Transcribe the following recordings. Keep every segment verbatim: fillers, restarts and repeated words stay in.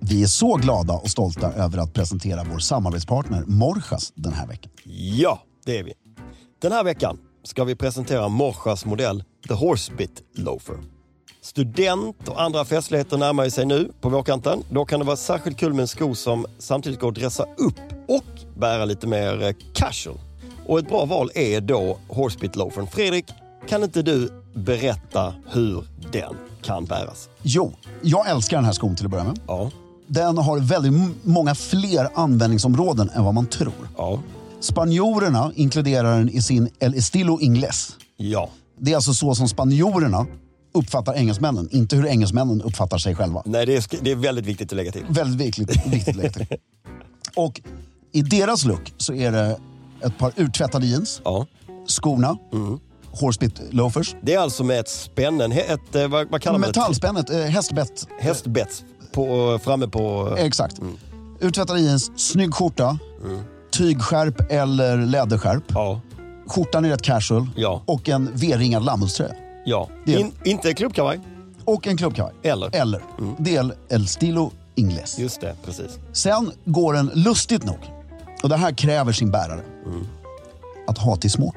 Vi är så glada och stolta över att presentera vår samarbetspartner Morjas den här veckan. Ja, det är vi. Den här veckan ska vi presentera Morjas modell The Horsebit Loafer. Student och andra festligheter närmar sig nu på vårkanten. Då kan det vara särskilt kul med en sko som samtidigt går att dressa upp och bära lite mer casual. Och ett bra val är då Horsebit Loafern. Fredrik, kan inte du berätta hur den kan bäras? Jo, jag älskar den här skon till att börja med. Ja. Den har väldigt m- många fler användningsområden än vad man tror. Ja. Spanjorerna inkluderar den i sin El Estilo Ingles. Ja. Det är alltså så som spanjorerna uppfattar engelsmännen, inte hur engelsmännen uppfattar sig själva. Nej, det är, det är väldigt viktigt att lägga till. Väldigt viktigt, viktigt att lägga till. Och i deras look så är det ett par uttvättade jeans, Ja. skorna, Mm. Horsebit loafers. Det är alltså med ett spännen, ett, ett vad, vad kallar man det? Metallspännet, eh, hästbett. Hästbett på, framme på... Exakt. Mm. Uttvättade jeans, snygg skjorta, mm. tygskärp eller läderskärp. Ja. Skjortan är rätt casual. Ja. Och en V-ringad lammullströja. Ja. Del. In, inte klubbkavaj. Och en klubbkavaj. Eller. Eller. Mm. Del El Stilo Ingles. Just det, precis. Sen går den lustigt nog. Och det här kräver sin bärare. Mm. Att ha till smoking.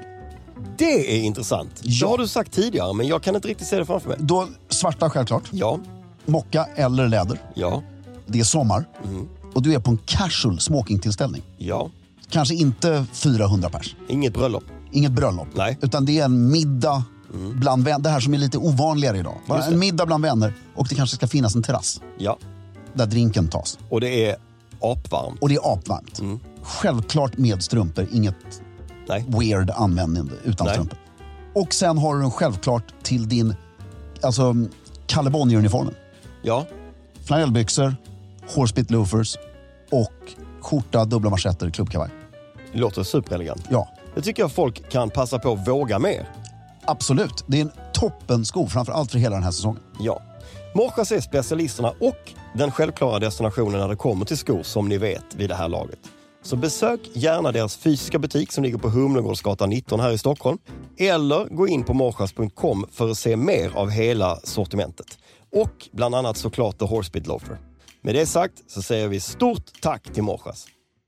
Det är intressant. Ja. Det har du sagt tidigare, men jag kan inte riktigt se det framför mig. Då svarta självklart. Ja. Mocka eller läder. Ja. Det är sommar. Mm. Och du är på en casual smokingtillställning. Ja. Kanske inte fyrahundra pers. Inget bröllop. Inget bröllop. Nej. Utan det är en middag mm. bland vänner. Det här som är lite ovanligare idag. Bara en middag bland vänner. Och det kanske ska finnas en terrass. Ja. Där drinken tas. Och det är apvarmt. Och det är apvarmt. Mm. Självklart med strumpor. Inget Nej. weird användning utan Nej. strumpor. Och sen har du den självklart till din alltså Kalle Bonnier-uniformen. Ja. Flanellbyxor, Horsebit loafers och skjorta, dubbla manschetter, klubbkavaj. Det låter superelegant. Ja. Det tycker jag folk kan passa på att våga mer. Absolut. Det är en toppen sko, framförallt för hela den här säsongen. Ja. Morjas är specialisterna och den självklara destinationen när det kommer till skor, som ni vet vid det här laget. Så besök gärna deras fysiska butik som ligger på Humlegårdsgatan nitton här i Stockholm. Eller gå in på morjas punkt com för att se mer av hela sortimentet. Och bland annat såklart The Horsebit Loafer. Med det sagt så säger vi stort tack till Morjas.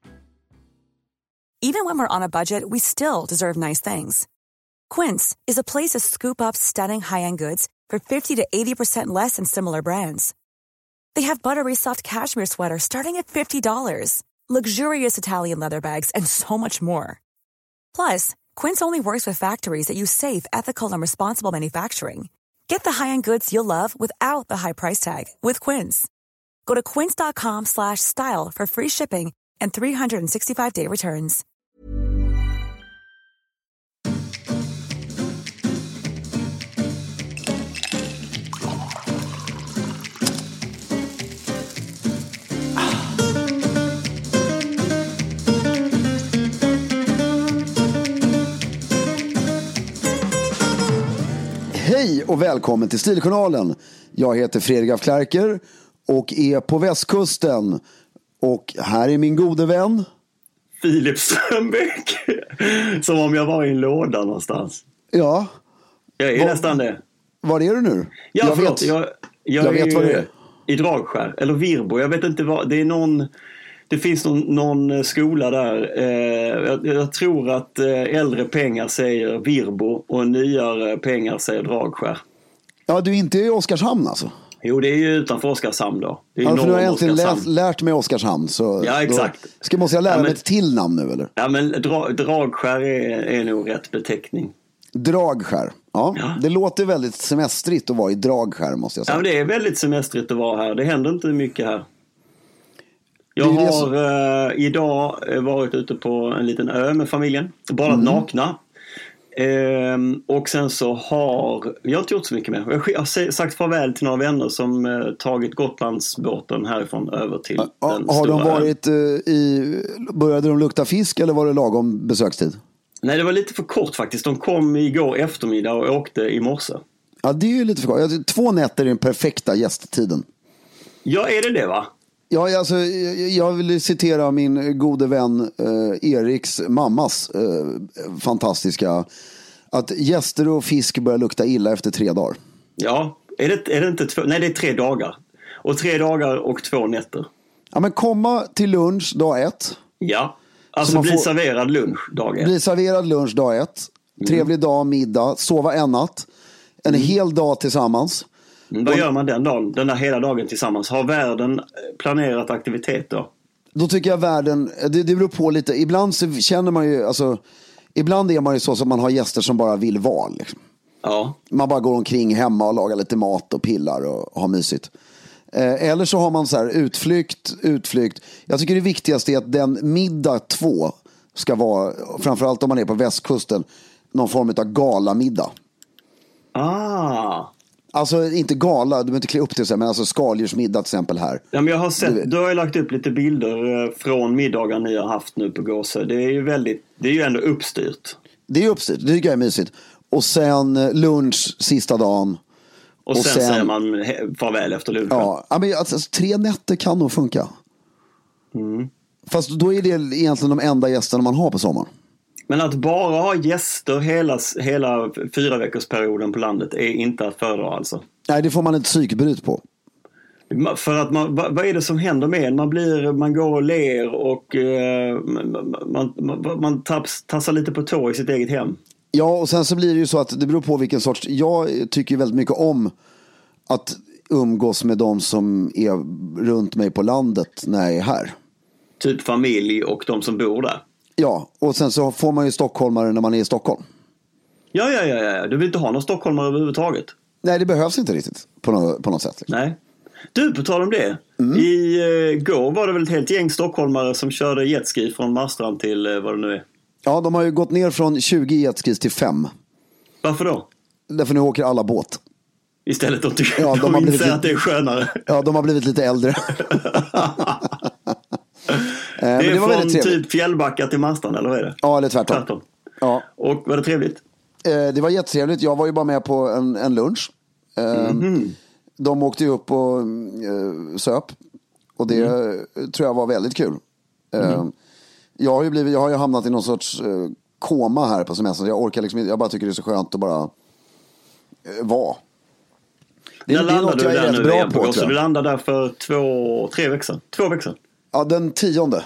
Even when we're on a budget, we still deserve nice things. Quince is a place to scoop up stunning high-end goods for fifty to eighty percent less than similar brands. They have buttery soft cashmere sweaters starting at fifty dollars, luxurious Italian leather bags, and so much more. Plus, Quince only works with factories that use safe, ethical, and responsible manufacturing. Get the high-end goods you'll love without the high price tag with Quince. Go to quince.com slash style for free shipping and three sixty-five day returns. Hej och välkommen till Stiljournalen. Jag heter Fredrik af Klerker och är på västkusten. Och här är min gode vän Filip Strömbäck. Som om jag var i en låda någonstans. Ja. Jag är var, nästan det. Var är du nu? Ja, jag förlåt. vet, jag, jag, jag vet vad det är. I Dragskär. Eller Virbo. Jag vet inte vad. Det är någon... Det finns någon, någon skola där. Eh, jag, jag tror att eh, äldre pengar säger Virbo och nyare pengar säger Dragskär. Ja, du är inte i Oskarshamn alltså? Jo, det är ju utanför Oskarshamn då. Det är ja, för du har äntligen lärt, lärt mig Oskarshamn. Så ja, exakt. Då, ska, måste jag lära ja, men, mig ett till namn nu eller? Ja, men dra, Dragskär är, är nog rätt beteckning. Dragskär. Ja, ja, det låter väldigt semestrigt att vara i Dragskär, måste jag säga. Ja, det är väldigt semestrigt att vara här. Det händer inte mycket här. Jag har som... eh, idag varit ute på en liten ö med familjen. Badat mm. nakna. Ehm, och sen så har jag inte gjort så mycket mer. Jag har sagt farväl till några vänner som eh, tagit Gotlandsbåten härifrån över till ja, den har stora de varit eh, i... Började de lukta fisk eller var det lagom besökstid? Nej, det var lite för kort faktiskt. De kom igår eftermiddag och åkte i morse. Ja, det är ju lite för kort. Två nätter är den perfekta gästtiden. Ja, är det det va? Ja, alltså, jag vill citera min gode vän eh, Eriks mammas eh, fantastiska att gäster och fisk börjar lukta illa efter tre dagar. Ja, är det, är det inte två? Nej, det är tre dagar. Och tre dagar och två nätter. Ja, men komma till lunch dag ett. Ja, alltså bli får... serverad lunch dag ett. Bli serverad lunch dag ett. Trevlig mm. dag, middag, sova en natt. En mm. hel dag tillsammans. Mm, vad och... gör man den dagen, den där hela dagen tillsammans? Har världen planerat aktivitet då? Då tycker jag världen, det, det beror på lite. Ibland så känner man ju, alltså, ibland är man ju så som man har gäster som bara vill vara. Liksom. Ja. Man bara går omkring hemma och lagar lite mat och pillar och, och har mysigt. Eh, eller så har man så här utflykt, utflykt. Jag tycker det viktigaste är att den middag två ska vara, framförallt om man är på västkusten, någon form av galamiddag. Ah. Alltså inte gala, du behöver inte klä upp till sig, men alltså skaldjursmiddag till exempel här. Ja, men jag har sett, du, du har ju lagt upp lite bilder från middagar ni har haft nu på Gåsö. Det är ju väldigt, det är ju ändå uppstyrt. Det är uppstyrt, det tycker jag är mysigt. Och sen lunch sista dagen. Och, och sen, sen säger man farväl efter lunchen. Ja, men alltså, tre nätter kan nog funka. Mm. Fast då är det egentligen de enda gästerna man har på sommaren. Men att bara ha gäster hela, hela fyra veckors perioden på landet är inte att föredra alltså. Nej, det får man ett psykbryt på. För att man, vad är det som händer med en? Man, blir, man går och ler och eh, man, man, man taps, tassar lite på tå i sitt eget hem. Ja, och sen så blir det ju så att det beror på vilken sorts... Jag tycker väldigt mycket om att umgås med de som är runt mig på landet när jag är här. Typ familj och de som bor där. Ja, och sen så får man ju stockholmare när man är i Stockholm. Ja, ja, ja, ja. Du vill inte ha någon stockholmare överhuvudtaget? Nej, det behövs inte riktigt på något, på något sätt. Liksom. Nej. Du, på tal om det. Mm. I uh, går var det väl ett helt gäng stockholmare som körde jetski från Marstrand till uh, vad det nu är. Ja, de har ju gått ner från tjugo jetskis till fem. Varför då? Därför nu åker alla båt. Istället de tycker ja, de, de har inser blivit att det är skönare. Ja, de har blivit lite äldre. Det är det från typ Fjällbacka till Marstrand, eller vad är det? Ja, eller tvärtom. tvärtom. Ja. Och var det trevligt? Eh, det var jättetrevligt. Jag var ju bara med på en, en lunch. Eh, mm-hmm. De åkte ju upp och eh, söp. Och det mm. tror jag var väldigt kul. Eh, mm. jag, har ju blivit, jag har ju hamnat i någon sorts eh, koma här på semestern. Jag orkar liksom inte. Jag bara tycker det är så skönt att bara eh, vara. Det, När landar du där nu bra på? Så du landar där för två, tre veckor? Två veckor? Ja, den tionde.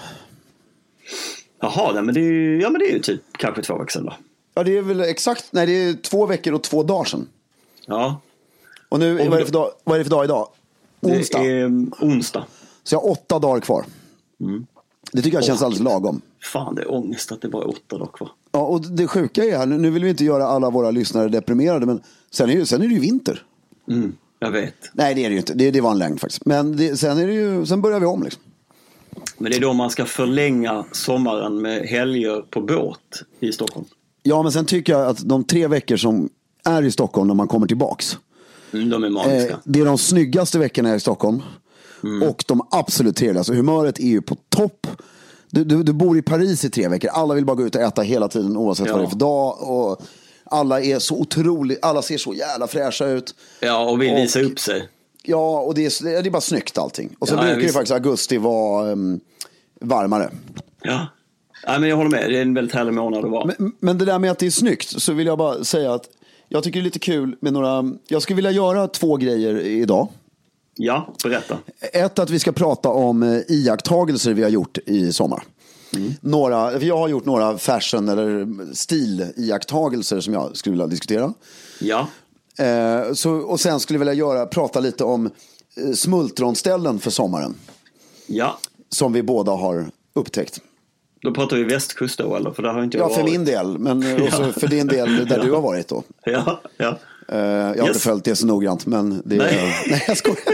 Jaha, nej, men det är ju, ja, men det är ju typ kanske två veckor sedan då. Ja, det är väl exakt, nej det är två veckor och två dagar sedan. Ja. Och nu, och vad, är det för dag, vad är det för dag idag? Onsdag. Det är um, onsdag. Så jag har åtta dagar kvar. Mm. Det tycker jag känns oh, alldeles lagom. Fan, det är ångest att det bara är åtta dagar kvar. Ja, och det sjuka är här, nu vill vi inte göra alla våra lyssnare deprimerade, men sen är, ju, sen är det ju vinter. Mm, jag vet. Nej, det är det ju inte. Det, det var en längd faktiskt. Men det, sen, är det ju, sen börjar vi om liksom. Men det är då man ska förlänga sommaren med helger på båt i Stockholm. Ja, men sen tycker jag att de tre veckor som är i Stockholm när man kommer tillbaks. Mm, de är magiska. Eh, det är de snyggaste veckorna i Stockholm. Mm. Och de absolut trevligaste. Humöret är ju på topp. Du, du, du bor i Paris i tre veckor. Alla vill bara gå ut och äta hela tiden oavsett ja. vad det är för dag. Och alla är så otroligt, alla ser så jävla fräscha ut. Ja, och vill och, visa upp sig. Ja, och det är, det är bara snyggt allting. Och så ja, brukar ju faktiskt augusti vara um, varmare. Ja. Ja, men jag håller med. Det är en väldigt härlig månad att vara. Men, men det där med att det är snyggt, så vill jag bara säga att jag tycker det är lite kul med några... Jag skulle vilja göra två grejer idag. Ja, berätta. Ett, att vi ska prata om iakttagelser vi har gjort i sommar. Mm. Några, jag har gjort några fashion eller stiliakttagelser som jag skulle vilja diskutera. Ja. Eh, så, och sen skulle jag vilja göra, prata lite om eh, smultronställen för sommaren. Ja. Som vi båda har upptäckt. Då pratar vi västkust då, eller? För där har inte jag ja, för varit. min del. Men också ja. för din del där ja. du har varit då. Ja, ja. Uh, jag har yes. inte följt det så noggrant, men det nej. är... Nej, jag skojar.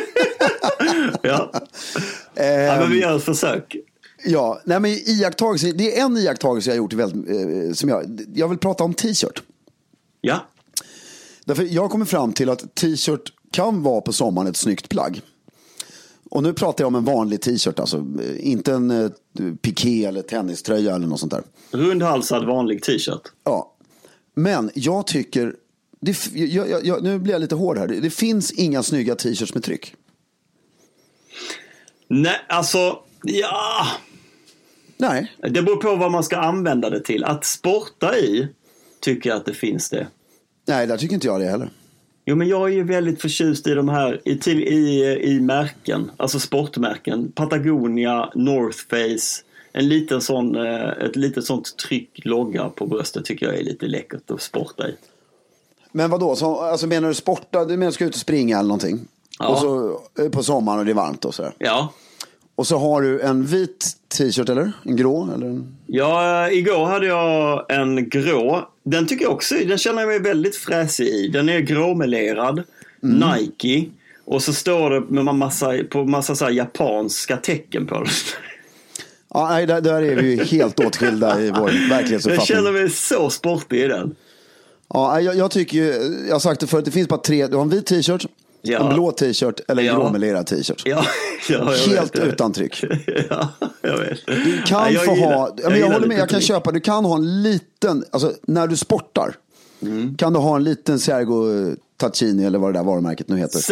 ja. Um, ja, men vi gör ett försök. Ja, nej men iakttagelse, det är en iakttagelse jag har gjort väldigt, eh, som jag, jag vill prata om t-shirt. Ja. Därför jag kommer fram till att t-shirt kan vara på sommaren ett snyggt plagg. Och nu pratar jag om en vanlig t-shirt, alltså inte en eh, piké eller tenniströja eller något sånt där. Rundhalsad vanlig t-shirt. Ja, men jag tycker, det, jag, jag, jag, nu blir jag lite hård här, det, det finns inga snygga t-shirts med tryck. Nej, alltså, ja... Nej. Det beror på vad man ska använda det till. Att sporta i tycker jag att det finns det. Nej, där tycker inte jag det heller. Jo, men jag är ju väldigt förtjust i de här i, till, i, i märken, alltså sportmärken. Patagonia, North Face, en liten sån, ett litet sånt tryck logga på bröstet tycker jag är lite läckert att sporta i. Men vad då? Så, alltså menar du sporta? Du menar ska ut och springa eller någonting? Ja. Och så på sommaren och det är varmt och så. Ja. Och så har du en vit t-shirt eller? En grå? Eller en... Ja, igår hade jag en grå. Den tycker jag också, den känner jag mig väldigt fräsig i. Den är gråmelerad, mm. Nike. Och så står det med massa, på massa så här japanska tecken på den. Ja, nej, där, där är vi ju helt åtskilda i vår verklighetsuppfattning. Jag känner mig så sportig i den. Ja, jag, jag tycker ju, jag har sagt det förut, det finns bara tre. Du har en vit t-shirt, ja. En blå t-shirt eller en ja. gråmelerad t-shirt. Ja. Ja, helt vet, utan tryck. Ja, jag vet. Du kan ja, få gillar, ha, jag, jag, men jag håller med, jag kan tryck. köpa, du kan ha en liten, alltså när du sportar mm. kan du ha en liten Sergio Tacchini eller vad det där varumärket nu heter.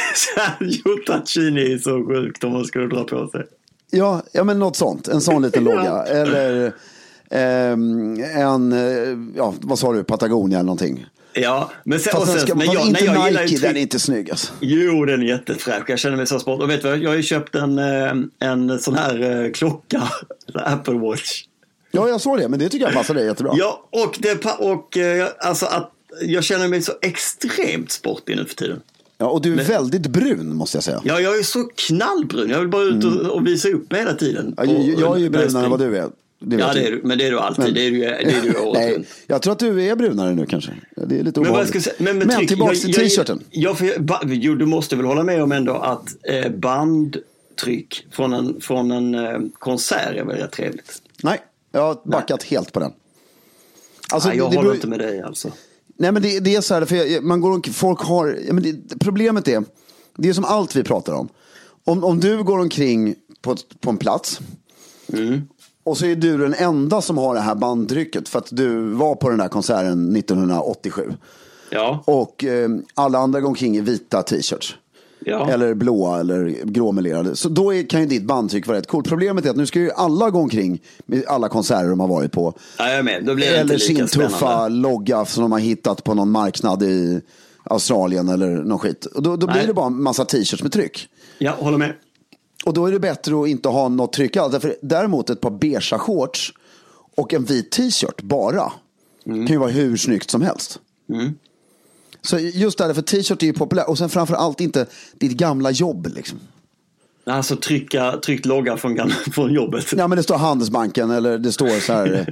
Sergio Tacchini är så sjukt om man skulle dra på sig. Ja, ja men något sånt, en sån liten logga. Eller eh, en, ja vad sa du, Patagonia eller någonting. Ja, men sen, och sen, ska, men jag, inte nej, jag Nike, gillar den är inte snygg alltså. Jo, den är jättefräsch. Jag känner mig så sport. Och vet du vad, jag har ju köpt en, en sån här klocka, Apple Watch. Ja, jag såg det, men det tycker jag passar dig jättebra. Ja, och, det, och alltså att jag känner mig så extremt sportig nu för tiden. Ja, och du är men, väldigt brun måste jag säga. Ja, jag är så knallbrun. Jag vill bara ut och, mm. och visa upp mig hela tiden. Ja, jag, jag är ju brunare än vad du är. Det ja, det är du, men det är du alltid. Men, det är du, det är du nej, jag tror att du är brunare nu kanske. Det är lite ovanligt. Men, säga, men, men, men tryck, tillbaka till t-shirten. Jag, jag, jo, du måste väl hålla med om ändå att eh, bandtryck från en, från en eh, konsert är väldigt trevligt. Nej, jag har backat nej. helt på den. Alltså, nej, jag det, håller det, inte med dig alltså. Nej, men det, det är så här, för jag, man går, folk har, men det, problemet är, det är som allt vi pratar om. Om, om du går omkring på, på en plats mm. och så är du den enda som har det här bandtrycket för att du var på den där konserten nittonhundraåttiosju. Ja. Och eh, alla andra går omkring i vita t-shirts. Ja. Eller blåa eller gråmelerade. Så då är, kan ju ditt bandtryck vara rätt coolt. Problemet är att nu ska ju alla gå omkring med alla konserter de har varit på. Ja, jag är med. Då blir det eller inte lika sin tuffa spännande. logga som de har hittat på någon marknad i Australien eller någon skit. Och då, då blir det bara en massa t-shirts med tryck. Ja, håller med. Och då är det bättre att inte ha något tryck alls. För däremot ett par beige shorts och en vit t-shirt bara mm. kan ju vara hur snyggt som helst. Mm. Så just därför t-shirt är ju populär. Och sen framför allt inte ditt gamla jobb liksom. Alltså trycka, tryckt logga från, från jobbet. Ja, men det står Handelsbanken eller det står så här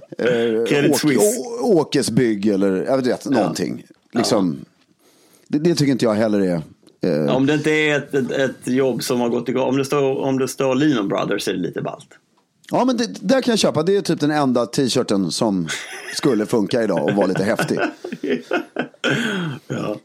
eh, Åk, Å, Åkesbygg eller jag vet någonting. Ja. Liksom, ja. det, det tycker inte jag heller är. Eh, ja, om det inte är ett, ett, ett jobb som har gått igång. Om det står, om det står Lehman Brothers är det lite ballt. Ja, men det, där kan jag köpa. Det är typ den enda t-shirten som skulle funka idag och vara lite häftig. Ja.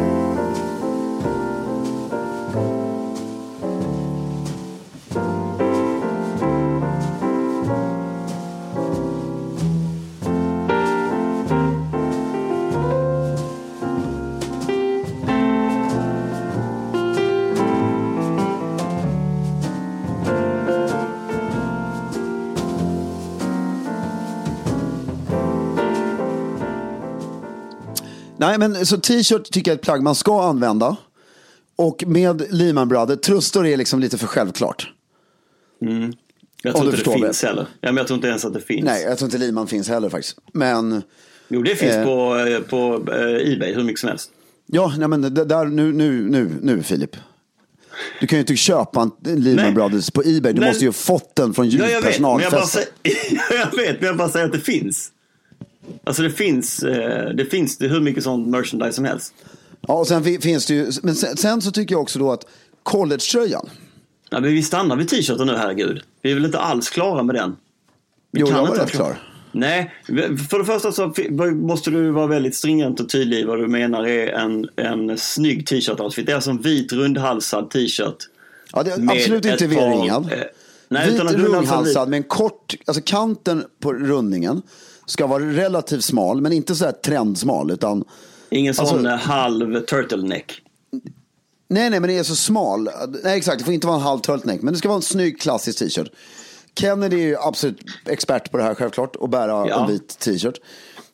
Nej, men så t-shirt tycker jag är ett plagg man ska använda. Och med Lehman Brothers, trustor är liksom lite för självklart. Mm. Jag tror inte det finns det. heller. Ja, men jag tror inte ens att det finns. Nej, jag tror inte Lehman finns heller faktiskt. Men... Jo, det finns eh, på, på eh, eBay hur mycket som helst. Ja, nej, men det där, nu, nu, nu, nu Filip. Du kan ju inte köpa en Lehman nej. Brothers på eBay. Du men, måste ju ha fått den från ja, personalfesten. Jag vet, men jag bara säger att det finns. Alltså det finns, det finns det hur mycket sånt merchandise som helst. Ja, och sen finns det ju, men sen, sen så tycker jag också då att college-tröjan. Ja, men vi stannar vid t-shirten nu, herregud. Vi är väl inte alls klara med den. Vi jo, kan jag var inte rätt klar. Nej, för det första så måste du vara väldigt stringent och tydlig i vad du menar är en, en snygg t-shirt-outfit. Det är alltså en vit rundhalsad t-shirt. Ja, det är absolut inte V-ringad. Eh, Nej, vit rundhalsad med en kort, alltså kanten på rundningen ska vara relativt smal, men inte så här trendsmal, utan ingen sån alltså, halv turtleneck. Nej, nej, men det är så smal. Nej, exakt, det får inte vara en halv turtleneck, men det ska vara en snygg klassisk t-shirt. Kennedy är ju absolut expert på det här självklart, att bära ja. en vit t-shirt.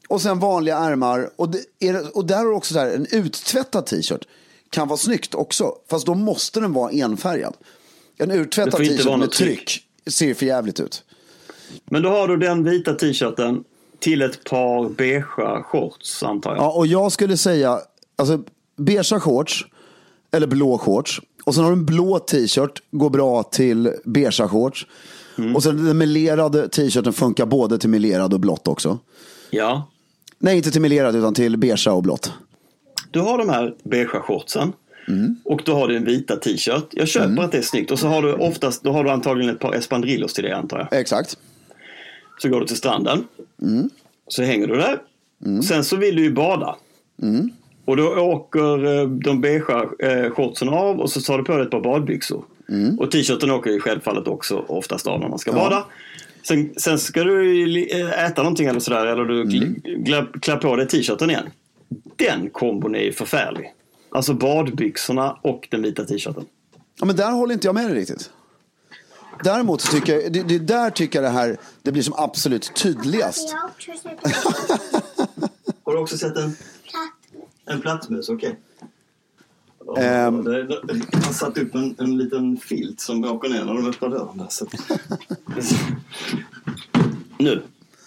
Och sen vanliga ärmar. Och, det är, och där är också så här, en uttvättad t-shirt kan vara snyggt också. Fast då måste den vara enfärgad. En uttvättad t-shirt med tryck ser för jävligt ut. Men då har du den vita t-shirten till ett par beigea shorts, antar jag. Ja, och jag skulle säga, alltså beigea shorts eller blå shorts. Och sen har du en blå t-shirt, går bra till beigea shorts. Mm. Och sen den melerade t-shirten funkar både till melerad och blått också. Ja. Nej, inte till melerad utan till beigea och blått. Du har de här beigea shortsen. Mm. Och då har du en vita t-shirt. Jag köper mm. att det är snyggt. Och så har du oftast, då har du antagligen ett par espadrillos till det, antar jag. Exakt. Så går du till stranden. Mm. Så hänger du där. Mm. Sen så vill du ju bada. Mm. Och då åker de beigea shortsen av och så tar du på dig ett par badbyxor. Mm. Och t-shirten åker ju självfallet också oftast av när man ska ja. bada. Sen, sen ska du äta någonting eller sådär, eller du mm. klär på dig t-shirten igen. Den kombon är ju förfärlig. Alltså badbyxorna och den vita t-shirten. Ja, men där håller inte jag med dig riktigt. Däremot så tycker jag, det, det där tycker jag det här, det blir som absolut tydligast. Har du också sett en en plattmus? Okej. Okay. Um, Han har satt upp en, en liten filt som åker ner när de öppnar dörren där. Så. Nu.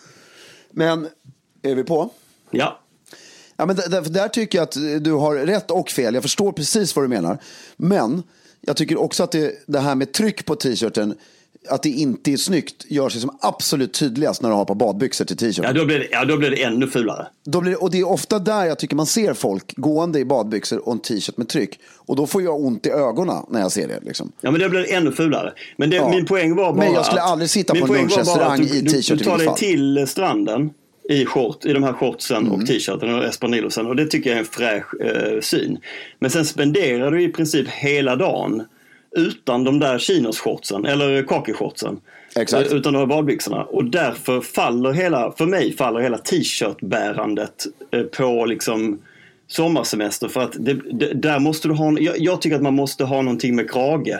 Men, är vi på? Ja. Ja, men där, där tycker jag att du har rätt och fel. Jag förstår precis vad du menar. Men jag tycker också att det, det här med tryck på t-shirten, att det inte är snyggt, gör sig som absolut tydligast när du har på badbyxor till t-shirt. Ja, då blir det, ja, då blir det ännu fulare. Då blir det, och det är ofta där jag tycker man ser folk gående i badbyxor och en t-shirt med tryck. Och då får jag ont i ögonen när jag ser det. Liksom. Ja, men det blir ännu fulare. Men det, ja. min poäng var bara Men jag skulle att, aldrig sitta på en lunchrestaurang i t-shirt. Du tar dig till stranden i short, i de här shortsen mm. och t-shirten och espadrillosen, och det tycker jag är en fräsch eh, syn. Men sen spenderar du i princip hela dagen utan de där chinos-shortsen eller kaki-shortsen. Exakt. Utan de här badbyxorna. Och därför faller hela, för mig faller hela t-shirt-bärandet på liksom sommarsemester. För att det, det, där måste du ha, jag, jag tycker att man måste ha någonting med krage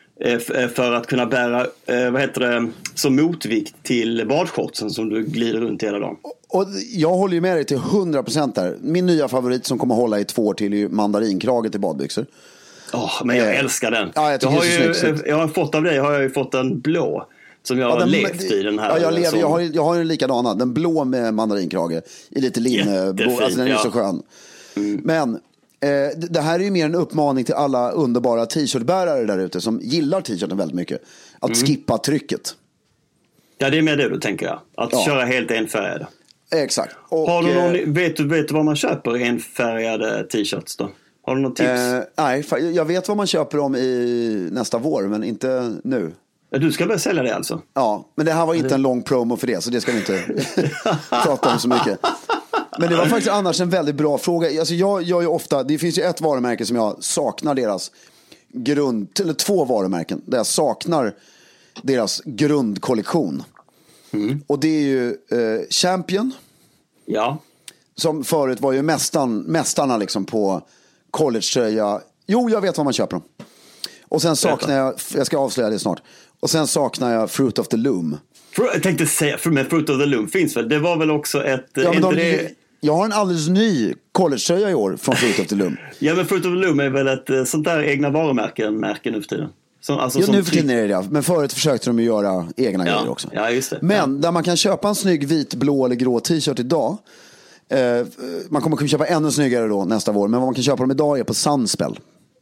för att kunna bära, vad heter det, som motvikt till badshortsen som du glider runt hela dagen. Och jag håller ju med dig till hundra procent där. Min nya favorit som kommer hålla i två år till är ju mandarinkrage till badbyxor. Oh, men jag älskar den. Ja, jag, jag, har ju, jag har fått av dig har jag ju fått en blå som jag ja, har den, levt i den här. Ja, jag, lever, jag, har, jag har en likadana. Den blå med mandarinkrage i lite linne. Alltså den är ja. så skön. Mm. Men eh, det här är ju mer en uppmaning till alla underbara t-shirtbärare där ute som gillar t-shirten väldigt mycket. Att mm. skippa trycket. Ja, det är med det du tänker jag. Att ja. köra helt enfärgade. Exakt. Och, har du någon, vet du vet vad man köper enfärgade t-shirts då? Har du något tips? Eh, nej, jag vet vad man köper om i nästa vår, men inte nu. Du ska börja sälja det alltså? Ja, men det här var inte en lång promo för det, så det ska vi inte prata om så mycket. Men det var faktiskt annars en väldigt bra fråga. Alltså jag gör ju ofta, det finns ju ett varumärke som jag saknar deras grund, eller två varumärken där jag saknar deras grundkollektion. Mm. Och det är ju eh, Champion. Ja. Som förut var ju mästan, mästarna liksom på collegetröja. Jo, jag vet vad man köper dem. Och sen saknar jag, jag ska avslöja det snart. Och sen saknar jag Fruit of the Loom. Jag tänkte säga, men Fruit of the Loom finns väl? Det var väl också ett... Ja, men de, det... Jag har en alldeles ny collegetröja i år från Fruit of the Loom. Ja, men Fruit of the Loom är väl ett sånt där egna varumärken märken nu för tiden. Som, alltså, ja, som nu för tiden är det det. Men förut försökte de ju göra egna ja. grejer också. Ja, just det. Men ja. där man kan köpa en snygg vit, blå eller grå t-shirt idag. Eh, man kommer kunna köpa ännu snyggare då nästa vår. Men vad man kan köpa dem idag är på Sunspell.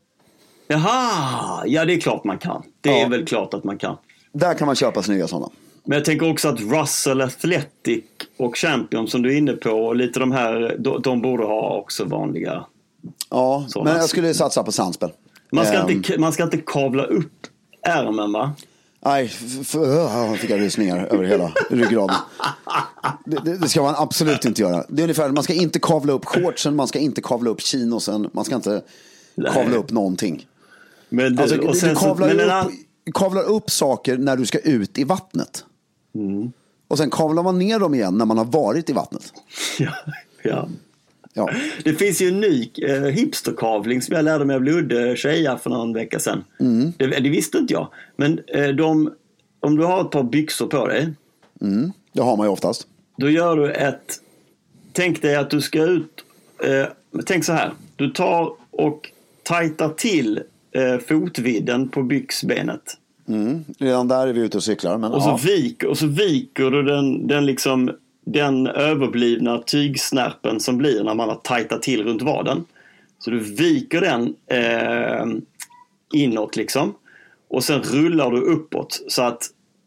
Jaha, ja det är klart man kan. Det ja. är väl klart att man kan. Där kan man köpa snygga sådana. Men jag tänker också att Russell Athletic och Champion som du är inne på, och lite de här, de, de borde ha också vanliga. Ja, sådana. Men jag skulle satsa på Sunspell. Man ska, um, inte, man ska inte kavla upp ärmen, va? Nej, han fick jag rysningar över hela ryggraden. Det, det, det ska man absolut inte göra. Det är ungefär, man ska inte kavla upp shortsen, man ska inte kavla upp chinosen, man ska inte Nej. kavla upp någonting. Men det, alltså, och sen, du kavlar, men upp, här... kavlar upp saker när du ska ut i vattnet. Mm. Och sen kavlar man ner dem igen när man har varit i vattnet. Ja, ja. Ja. Det finns ju en ny eh, hipsterkavling som jag lärde mig av Ludde Tjeja för någon vecka sedan. Mm. Det, det visste inte jag. Men eh, de, om du har ett par byxor på dig. Mm. Det har man ju oftast. Då gör du ett tänk dig att du ska ut, eh, tänk så här, du tar och tajtar till eh, fotvidden på byxbenet. Mm. Redan där är vi ute och cyklar. Men, och, så ja. vik, och så viker du den, den, liksom, den överblivna tygsnärpen som blir när man har tajtat till runt vaden. Så du viker den eh, inåt liksom. Och sen rullar du uppåt så att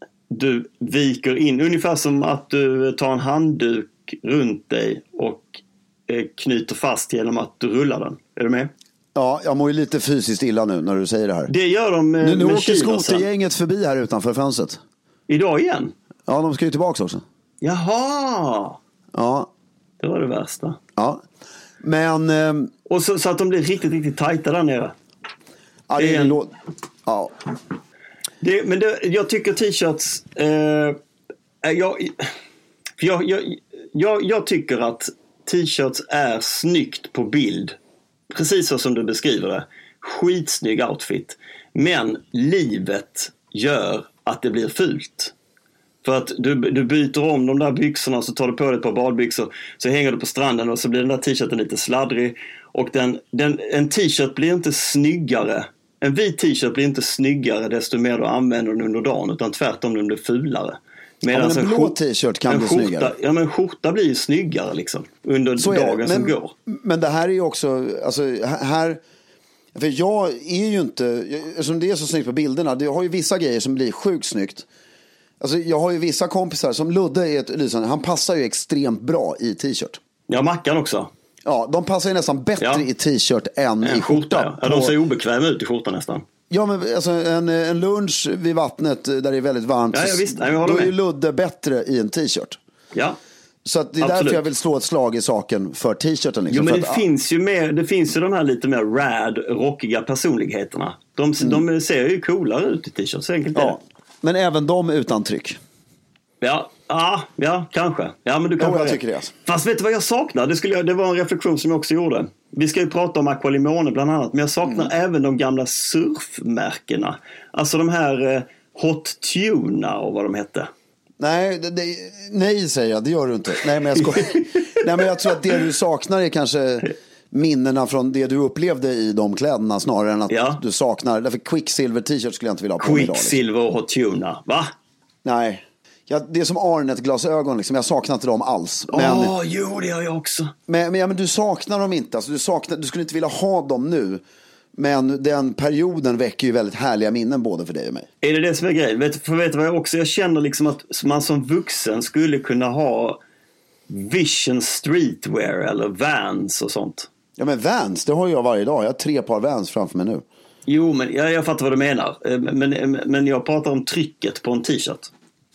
du viker in. Ungefär som att du tar en handduk runt dig och eh, knyter fast genom att du rullar den. Är du med? Ja, jag mår ju lite fysiskt illa nu när du säger det här. Det gör de med, nu, nu med åker kylosen. skotergänget förbi här utanför fönstret. Idag igen? Ja, de ska ju tillbaka också. Jaha! Ja. Det var det värsta. Ja. Men... Ehm, och så, så att de blir riktigt, riktigt tajta där nere. Ja, det är en låt. Ja. Det, men det, jag tycker t-shirts... Eh, jag, jag, jag, jag, jag tycker att t-shirts är snyggt på bild. Precis så som du beskriver det. Skitsnygg outfit. Men livet gör att det blir fult. För att du, du byter om de där byxorna, så tar du på dig ett par badbyxor, så hänger du på stranden och så blir den där t-shirten lite sladdrig. Och den, den, en t-shirt blir inte snyggare. En vit t-shirt blir inte snyggare desto mer du använder den under dagen, utan tvärtom den blir fulare. Medan ja, en blå t-shirt kan bli skjorta, snyggare. Ja, men skjorta blir ju snyggare liksom under så dagen men, som går. Men det här är ju också, alltså här, för jag är ju inte, som det är så snyggt på bilderna, det har ju vissa grejer som blir sjukt snyggt. Alltså jag har ju vissa kompisar som Ludde är ett lysande, han passar ju extremt bra i t-shirt. Ja, Mackan också. Ja, de passar ju nästan bättre ja. i t-shirt än en i skjorta. skjorta. Ja, de ser obekväma ut i skjorta nästan. Ja, men alltså en, en lunch vid vattnet där det är väldigt varmt, ja, jag visst. Nej, jag då med. är ju Ludde bättre i en t-shirt. Ja. Så att det är Absolut. därför jag vill slå ett slag i saken för t-shirten. Liksom. Jo, men för det, att, finns ju mer, det finns ju de här lite mer rad, rockiga personligheterna. De, mm. de ser ju coolare ut i t-shirt, så enkelt ja. Men även de utan tryck. Ja, ja, ja, kanske. Ja, men du kanske jo, jag tycker det. Alltså. Fast vet du vad jag saknar? Det, skulle jag, det var en reflektion som jag också gjorde. Vi ska ju prata om Aqualimone bland annat, men jag saknar mm. även de gamla surfmärkena. Alltså de här eh, Hot Tuna och vad de hette. Nej, det, det, nej säger jag, det gör du inte. Nej, men jag skojar. Nej, men jag tror att det du saknar är kanske minnena från det du upplevde i de kläderna snarare än att ja. du saknar. Därför Quicksilver t-shirt skulle jag inte vilja ha på mig idag. Quicksilver och Hot Tuna, va? Nej. Ja, det är som Arnet-glasögon liksom. Jag saknar inte dem alls. Åh, oh, jo, det gör jag också. Men, men, ja, men du saknar dem inte. Alltså, du, saknar, du skulle inte vilja ha dem nu. Men den perioden väcker ju väldigt härliga minnen både för dig och mig. Är det det som är grejen? Vet, för vet du vad jag också? Jag känner liksom att man som vuxen skulle kunna ha Vision Streetwear eller Vans och sånt. Ja, men Vans, det har jag varje dag. Jag har tre par Vans framför mig nu. Jo, men jag, jag fattar vad du menar. Men, men jag pratar om trycket på en t-shirt.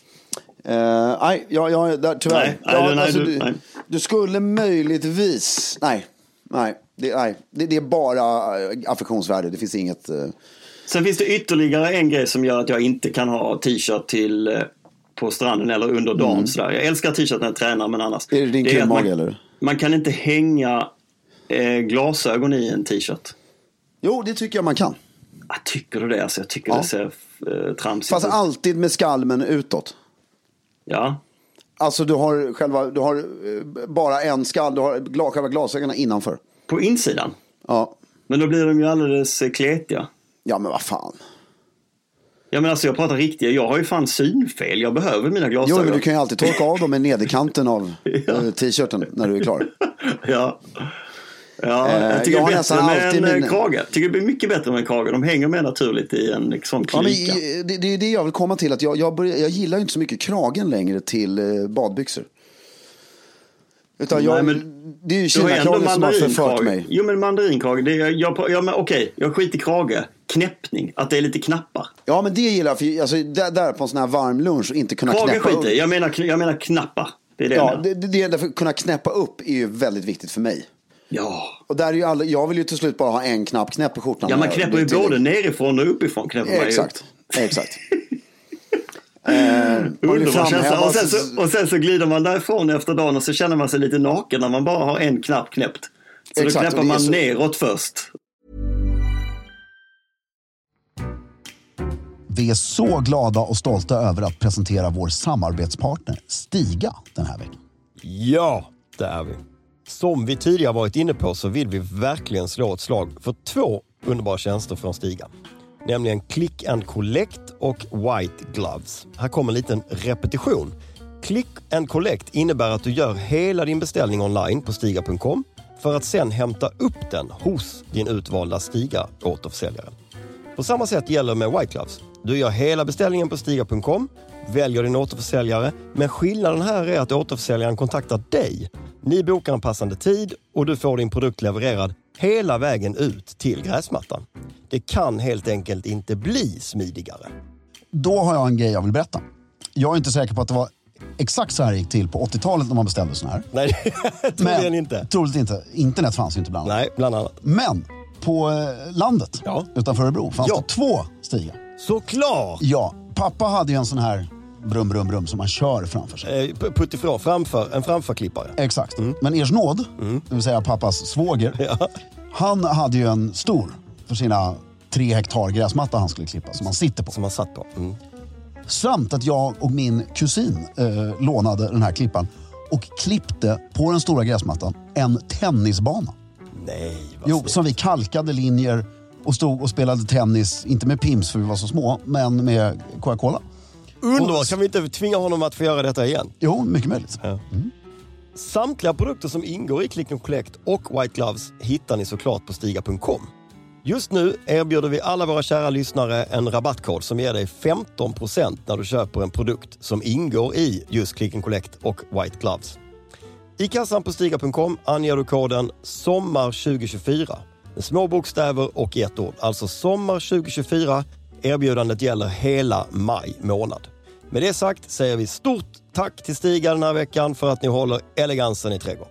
Uh, nej, ja, ja, där, tyvärr. Nej, ja, nej, alltså, du, du, nej. du skulle möjligtvis. Nej, nej, det, nej. Det, det är bara affektionsvärde. Det finns inget. Uh... Sen finns det ytterligare en grej som gör att jag inte kan ha t-shirt till uh, på stranden eller under dagen. Mm. Sådär. Jag älskar t-shirt när jag tränar, men annars. Är det din killmage eller? Man kan inte hänga uh, glasögon i en t-shirt. Jo, det tycker jag man kan. Jag tycker du det? Alltså, jag tycker ja. det ser uh, tramsigt Fast ut. alltid med skalmen utåt. Ja. Alltså du har själva, du har uh, bara en skall, du har gla, själva glasögonen innanför. På insidan? Ja. Men då blir de ju alldeles kletiga. Ja, men vad fan. Ja, men alltså jag pratar riktiga. Jag har ju fan synfel. Jag behöver mina glasögon. Jo, men du kan ju alltid torka av dem med nederkanten av ja. uh, t-shirten när du är klar. Ja. Ja, jag tycker jag det är bättre med en min... krage. Jag tycker det blir mycket bättre med en krage. De hänger mer naturligt i en sån klika. Ja, men det, det är det jag vill komma till. Att jag, jag, börjar, jag gillar inte så mycket kragen längre till eh, badbyxor. Utan jag, Nej, men det är ju Kina-kragen som har förfört mig. Jo, men mandarinkrage. Det är, jag, jag, jag, okej, jag skiter i krage. Knäppning. Att det är lite knappar. Ja, men det gillar jag. För, alltså, där, där på en sån här varm lunch inte kunna krage knäppa upp. Jag menar, jag menar knappar. Det är det ja, det, det, det, att kunna knäppa upp är ju väldigt viktigt för mig. Ja. Och där är ju alla, jag vill ju till slut bara ha en knapp knäpp på skjortan. Ja, man knäpper ju både nerifrån och uppifrån. Exakt, exakt. eh, Underbar känsla. Och sen, så, och sen så glider man därifrån efter dagen och så känner man sig lite naken när man bara har en knapp knäppt. Så exakt, då knäpper man så... neråt först. Vi är så glada och stolta över att presentera vår samarbetspartner Stiga den här veckan. Ja, Det är vi. Som vi tidigare varit inne på så vill vi verkligen slå ett slag för två underbara tjänster från Stiga. Nämligen Click and Collect och White Gloves. Här kommer en liten repetition. Click and Collect innebär att du gör hela din beställning online på stiga punkt com för att sen hämta upp den hos din utvalda Stiga återförsäljare. På samma sätt gäller med White Gloves. Du gör hela beställningen på stiga punkt com, väljer din återförsäljare, men skillnaden här är att återförsäljaren kontaktar dig. Ni bokar en passande tid och du får din produkt levererad hela vägen ut till gräsmattan. Det kan helt enkelt inte bli smidigare. Då har jag en grej jag vill berätta. Jag är inte säker på att det var exakt så här gick till på åttiotalet när man beställde sån här. Nej, troligen inte. Troligt inte. Internet fanns ju inte bland annat. Nej, bland annat. Men på eh, landet Ja. utanför Örebro fanns Ja. det två Stiga. Såklart! Ja, pappa hade ju en sån här brum, brum, brum som man kör framför sig. Eh, puttifrån, framför, en framförklippare. Exakt. Men Ers nåd, det vill säga pappas svåger, Ja. han hade ju en stor för sina tre hektar gräsmatta han skulle klippa som han sitter på. Som man satt på. Mm. Samt att jag och min kusin eh, lånade den här klippan och klippte på den stora gräsmattan en tennisbana. Nej, vad Jo, snyggt. som vi kalkade linjer och stod och spelade tennis, inte med Pims för vi var så små, men med Coca-Cola. Underbart, kan vi inte tvinga honom att få göra detta igen? Jo, mycket möjligt. Ja. Samtliga produkter som ingår i Click and Collect och White Gloves hittar ni såklart på stiga punkt com. Just nu erbjuder vi alla våra kära lyssnare en rabattkod som ger dig femton procent när du köper en produkt som ingår i just Click and Collect och White Gloves. I kassan på stiga punkt com anger du koden sommar tjugo tjugofyra med små bokstäver och ett ord. Alltså sommar tjugo tjugofyra. Erbjudandet gäller hela maj månad. Med det sagt säger vi stort tack till Stiga den här veckan för att ni håller elegansen i trädgården.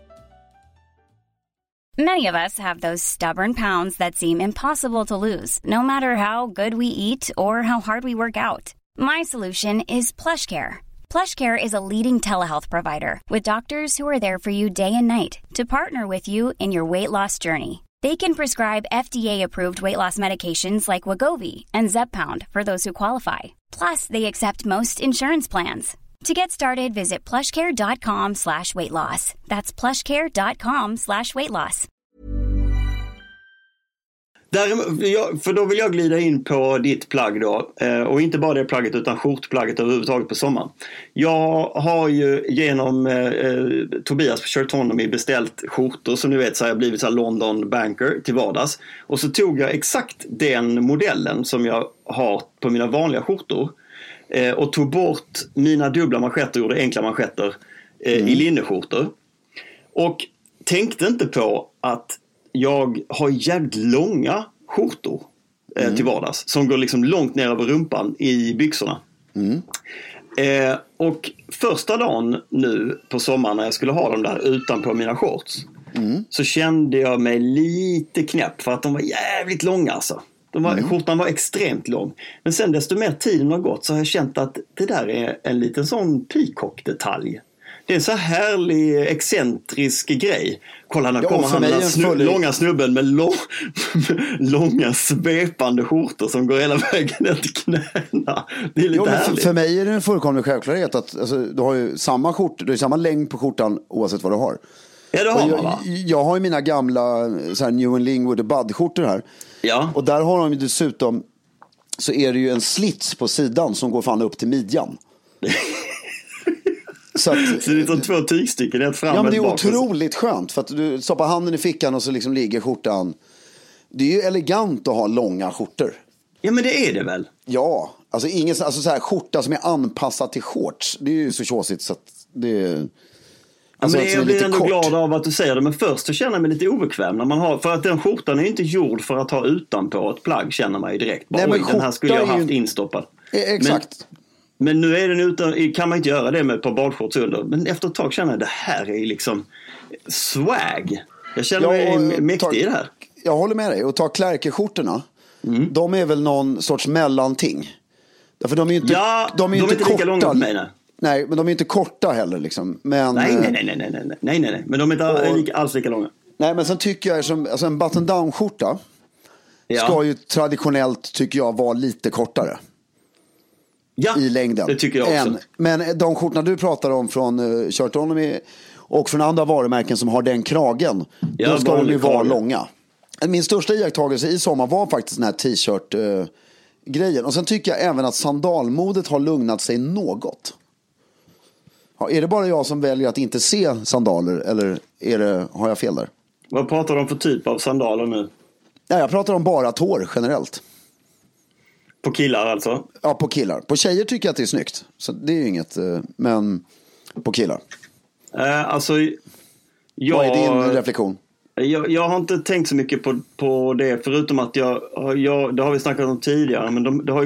Many of us have those stubborn pounds that seem impossible to lose, no matter how good we eat or how hard we work out. My solution is PlushCare. PlushCare is a leading telehealth provider with doctors who are there for you day and night to partner with you in your weight loss journey. They can prescribe F D A-approved weight loss medications like Wegovy and Zepbound for those who qualify. Plus, they accept most insurance plans. To get started, visit plushcare.com slash weight loss. That's plushcare.com slash weight loss. Där, jag, för då vill jag glida in på ditt plagg då. Eh, och inte bara det plagget utan skjortplagget överhuvudtaget på sommaren. Jag har ju genom eh, Tobias på Shirtonomy beställt skjortor som ni vet så har jag blivit så här London Banker till vardags. Och så tog jag exakt den modellen som jag har på mina vanliga skjortor. Eh, och tog bort mina dubbla manschetter och gjorde enkla manschetter eh, mm. i linneskjortor. Och tänkte inte på att jag har jävligt långa skjortor eh, mm. till vardags. Som går liksom långt ner över rumpan i byxorna. Mm. Eh, och första dagen nu på sommaren när jag skulle ha dem där utanpå mina shorts. Mm. Så kände jag mig lite knäpp för att de var jävligt långa alltså. De var, mm. Skjortan var extremt lång. Men sen desto mer tiden har gått så har jag känt att det där är en liten sån peacock-detalj. Det är en så härlig, excentrisk grej. Kolla, när ja, kommer han den där snu- full... långa snubben med lång, långa svepande skjortor som går hela vägen ner till knäna. Det är lite jo, härligt. För, för mig är det en fullkomlig självklarhet att alltså, du har ju samma skjort, du har samma längd på skjortan oavsett vad du har. Ja, det har man, va? Jag, jag har ju mina gamla så här, New and Lingwood och Bud-skjortor här. Ja. Och där har de ju dessutom så är det ju en slits på sidan som går fan upp till midjan. Så, att, så det är som två tygstycken, ett fram. Ja, men det är otroligt skönt för att du stoppar handen i fickan och så liksom ligger skjortan. Det är ju elegant att ha långa skjortor. Ja, men det är det väl? Ja, alltså ingen alltså så här skjorta som är anpassad till shorts. Det är ju så tjåsigt så att det är... Alltså, ja, men jag blir ändå kort. Glad av att du säger det. Men först så känner jag mig lite obekväm när man har, för att den skjortan är inte gjord för att ha utanpå ett plagg, känner man ju direkt. Bara, nej, den här skulle jag ha haft ju... instoppad. Exakt. Men, men nu är den utan, kan man inte göra det med ett par badshorts under. Men efter ett tag känner jag att det här är liksom swag. Jag känner mig jag, mäktig ta, i det här. Jag håller med dig. Och ta Klärke-skjortorna. Mm. De är väl någon sorts mellanting. Därför de är ju inte, ja, de är de inte, är inte lika långa på mig. Nej. Nej, men de är inte korta heller liksom. Men, nej, nej, nej, nej, nej, nej, nej, nej, nej. Men de är inte och, lika, alls lika långa. Nej, men sen tycker jag som alltså en button down skjorta ja. Ska ju traditionellt tycker jag vara lite kortare. Ja, i längden. Det tycker jag också. En, men de skjortorna du pratar om från uh, Shirtonomy Och från andra varumärken som har den kragen, Ja, då ska de ju vara krage. långa. Min största iakttagelse i sommar var faktiskt den här t-shirt-grejen. Och sen tycker jag även att sandalmodet har lugnat sig något. Ja, är det bara jag som väljer att inte se sandaler, eller är det, har jag fel där? Vad pratar de för typ av sandaler nu? Ja, jag pratar om bara tår generellt. På killar alltså? Ja, på killar. På tjejer tycker jag att det är snyggt. Så det är ju inget, eh, men på killar. Eh, alltså, jag, Vad är din reflektion? Jag, jag har inte tänkt så mycket på, på det, förutom att jag, jag, det har vi snackat om tidigare, men de, det har ju,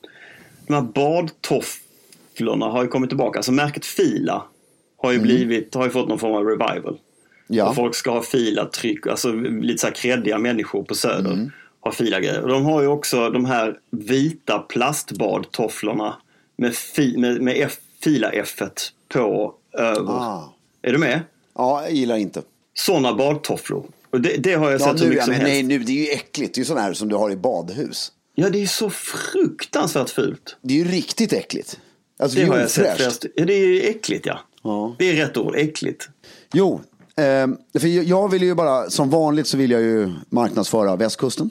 de här badtofflorna har ju kommit tillbaka. Alltså märket Fila har ju, mm. blivit, har ju fått någon form av revival. Ja. Och folk ska ha Fila tryck, alltså lite så här kreddiga människor på Söder. Mm. Har Fila grejer. Och de har ju också de här vita plastbadtofflorna med, fi, med, med F, Fila F-et på över. Ah. Är du med? Ja, jag gillar inte. Sådana badtofflor. Och det, det har jag ja, sett så mycket som helst. Nej, nu, det är ju äckligt. Det är ju sådana här som du har i badhus. Ja, det är så fruktansvärt fult. Det är ju riktigt äckligt. Alltså, det, det har jag sett flest. Ja, det är ju äckligt, ja. ja. Det är rätt ord, äckligt. Jo, eh, för jag vill ju bara, som vanligt så vill jag ju marknadsföra västkusten.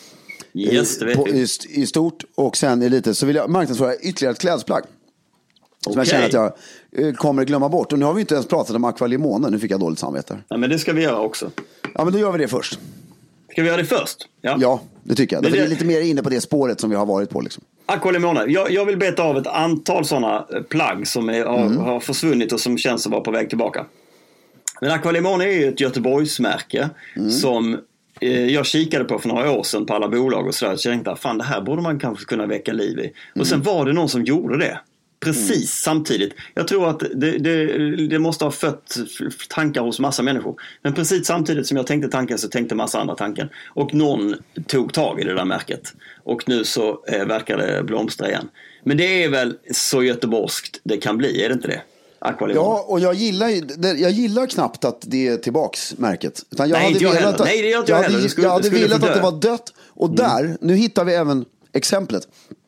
Yes, det vet på, vi. I, I stort, och sen i lite så vill jag marknadsföra ytterligare ett klädesplagg. Som okay. jag känner att jag eh, kommer glömma bort. Och nu har vi inte ens pratat om Aqua Limone. Nu fick jag dåligt samvete. Ja, men det ska vi göra också. Ja, men då gör vi det först. Ska vi göra det först? Ja, ja det tycker jag. Det, det, det är lite mer inne på det spåret som vi har varit på. Liksom. Aqua Limone. Jag, jag vill beta av ett antal sådana plagg som är, har, mm. har försvunnit och som känns att vara på väg tillbaka. Men Aqua Limone är ju ett Göteborgsmärke mm. som eh, jag kikade på för några år sedan på alla bolag och sådär. Så jag tänkte, fan det här borde man kanske kunna väcka liv i. Mm. Och sen var det någon som gjorde det. Precis mm. samtidigt. Jag tror att det, det, det måste ha fött tankar hos massa människor. Men precis samtidigt som jag tänkte tanken så tänkte massa andra tanken. Och någon tog tag i det där märket. Och nu så eh, verkar det blomstra igen. Men det är väl så göteborgskt det kan bli, är det inte det? Ja, och jag gillar, jag gillar knappt att det är tillbaks märket. Utan jag Nej, hade inte jag velat heller. att, Nej, det gör inte jag jag hade, heller. Skulle, jag hade velat att det var dött. Och mm. där, nu hittar vi även exemplet.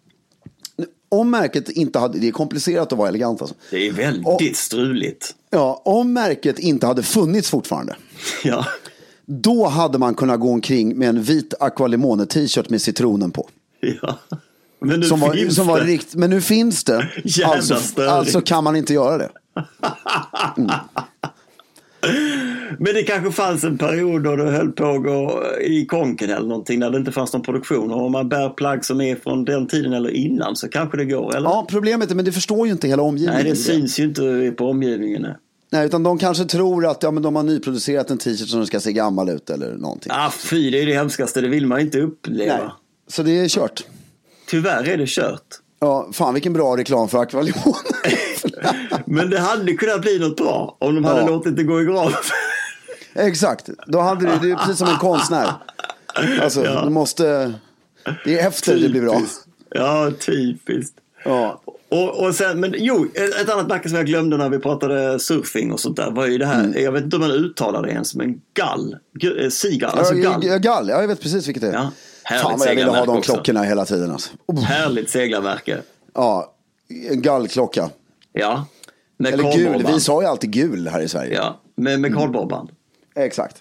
Om märket inte hade, det är komplicerat att vara elegant alltså. Det är väldigt och, struligt. Ja, om märket inte hade funnits fortfarande. Ja. Då hade man kunnat gå omkring med en vit Aqua Limone t-shirt med citronen på. Ja. Men nu som var, finns som det. var rikt, men nu finns det. Alltså, alltså kan man inte göra det. Mm. Men det kanske fanns en period då det höll på att gå i konken eller någonting, när det inte fanns någon produktion. Och om man bär plagg som är från den tiden eller innan så kanske det går, eller? Ja, problemet är, men det förstår ju inte hela omgivningen. Nej, det syns ju inte på omgivningen. Nej, nej utan de kanske tror att ja, men de har nyproducerat en t-shirt som ska se gammal ut eller någonting. Ah, fy, det är det hemskaste, det vill man inte uppleva. Nej, så det är kört. Tyvärr är det kört. Ja, fan vilken bra reklam för Aqua Limone. Men det hade kunnat bli något bra om de hade ja. låtit det gå i grav. Exakt, då hade det, det är precis som en konstnär. Alltså, ja. du måste, det är efter typiskt. Det blir bra. Ja, typiskt. Ja. Och, och sen, men jo, ett annat märke som jag glömde när vi pratade surfing och sånt där var ju det här, mm. jag vet inte om man uttalar det ens, men gall, Seagull, alltså gall. Ja, gall, jag vet precis vilket det är. Ja. Fan vad jag ville ha de klockorna också. Hela tiden alltså. Oh. Härligt seglarmärke. Ja, en gallklocka. Ja. Med eller gul, vi sa ju alltid gul här i Sverige. Ja, med, med kardborreband. Mm. Exakt.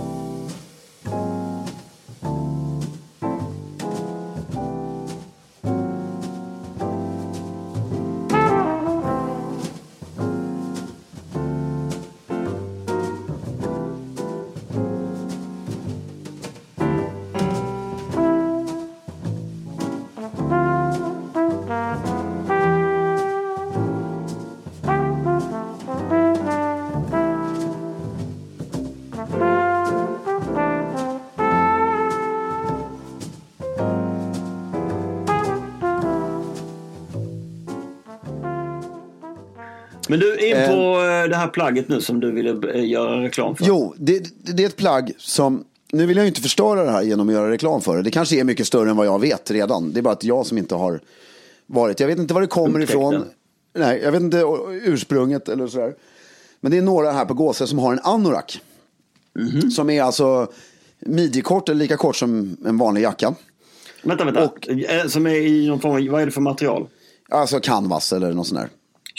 Men du är in på eh, det här plagget nu som du ville göra reklam för. Jo, det, det är ett plagg som, nu vill jag ju inte förstöra det här genom att göra reklam för det. Det kanske är mycket större än vad jag vet redan. Det är bara att jag som inte har varit. Jag vet inte var det kommer Upptäckten. ifrån. Nej, jag vet inte ursprunget eller sådär. Men det är några här på Gåse som har en anorak. Mm-hmm. Som är alltså midjekort eller lika kort som en vanlig jacka. Vänta, vänta. Och, som är i någon form, vad är det för material? Alltså canvas eller något sånt där.